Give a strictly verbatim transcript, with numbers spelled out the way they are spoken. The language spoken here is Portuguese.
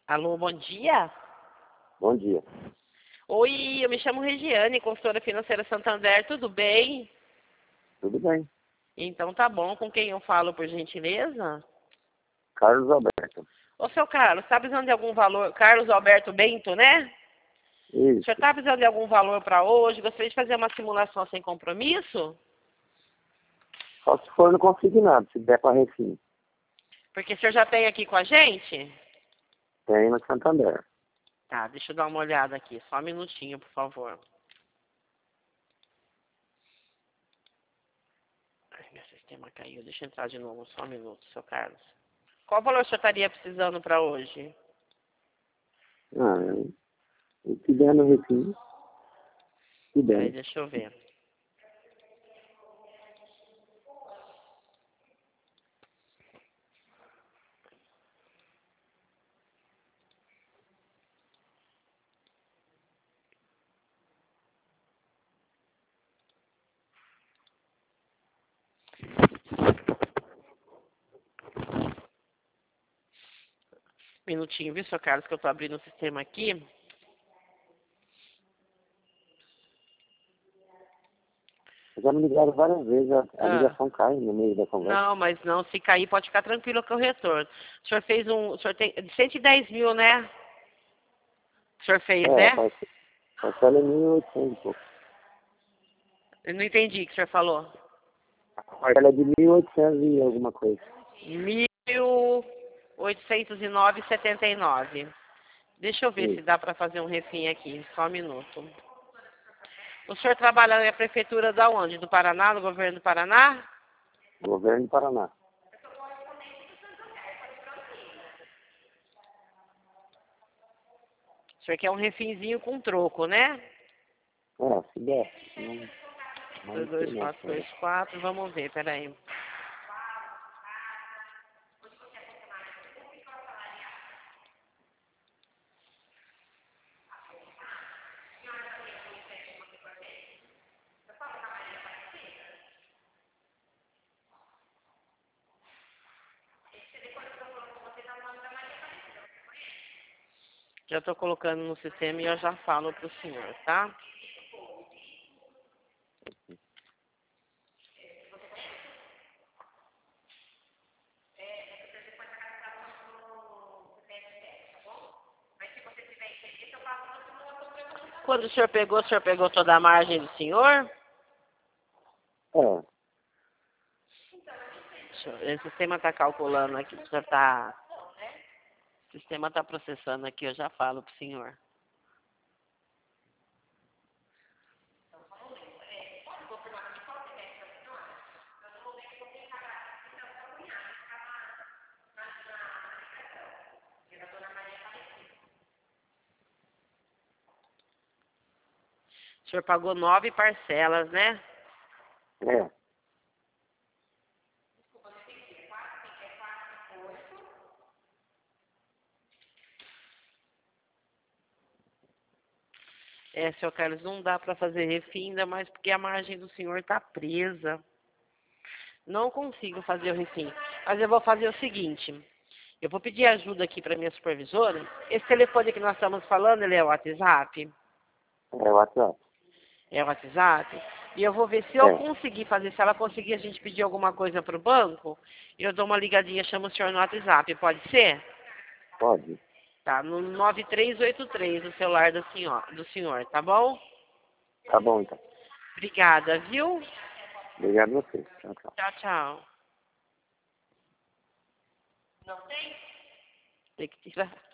Alô, bom dia. Bom dia. Oi, eu me chamo Regiane, consultora financeira Santander, tudo bem? Tudo bem. Então tá bom, com quem eu falo, por gentileza? Carlos Alberto. Ô, seu Carlos, tá precisando de algum valor? Carlos Alberto Bento, né? O Isso. senhor tá precisando de algum valor para hoje? Gostaria de fazer uma simulação sem compromisso? Só se for no consignado, se der para refim. Porque o senhor já tem aqui com a gente? Tem no Santander. Tá, deixa eu dar uma olhada aqui, só um minutinho, por favor. Ai, meu sistema caiu, deixa eu entrar de novo, só um minuto, seu Carlos. Qual valor o senhor estaria precisando para hoje? Ah, é. Se der no refim, se der. Aí, deixa eu ver. Minutinho, viu, seu Carlos, que eu tô abrindo o sistema aqui. Já me ligaram várias vezes, a, a Ah. ligação cai no meio da conversa. Não, mas não, se cair, pode ficar tranquilo que eu retorno. O senhor fez um, o senhor tem de cento e dez mil, né? O senhor fez, É, né? a parcela é mil e oitocentos e pouco. Eu não entendi o que o senhor falou. A parcela é de mil e oitocentos e alguma coisa. mil oitocentos e nove e setenta e nove. Deixa eu ver Isso. se dá para fazer um refim aqui, só um minuto. O senhor trabalha na prefeitura da onde? Do Paraná, no governo do Paraná? Governo do Paraná. O senhor quer um refinzinho com troco, né? É, se der. Não, dois não dois sei quatro dois não. quatro, vamos ver, peraí. Já estou colocando no sistema e eu já falo para o senhor, tá? Quando o senhor pegou, o senhor pegou toda a margem do senhor? É, O sistema está calculando aqui, o senhor está... O sistema está processando aqui, eu já falo para o senhor. O senhor pagou nove parcelas, né? é. É, senhor Carlos, não dá para fazer refim, ainda mais porque a margem do senhor está presa. Não consigo fazer o refim. Mas eu vou fazer o seguinte. Eu vou pedir ajuda aqui para minha supervisora. Esse telefone que nós estamos falando, ele é o WhatsApp? É o WhatsApp. É o WhatsApp? E eu vou ver se eu É, conseguir fazer. Se ela conseguir, a gente pedir alguma coisa para o banco. Eu dou uma ligadinha, chamo o senhor no WhatsApp. Pode ser? pode. Tá, no nove três oito três, o celular do senhor, do senhor, tá bom? Tá bom, então. Obrigada, viu? Obrigado a você. Tchau, tchau. Tchau, tchau. Não tem? Tem que tirar.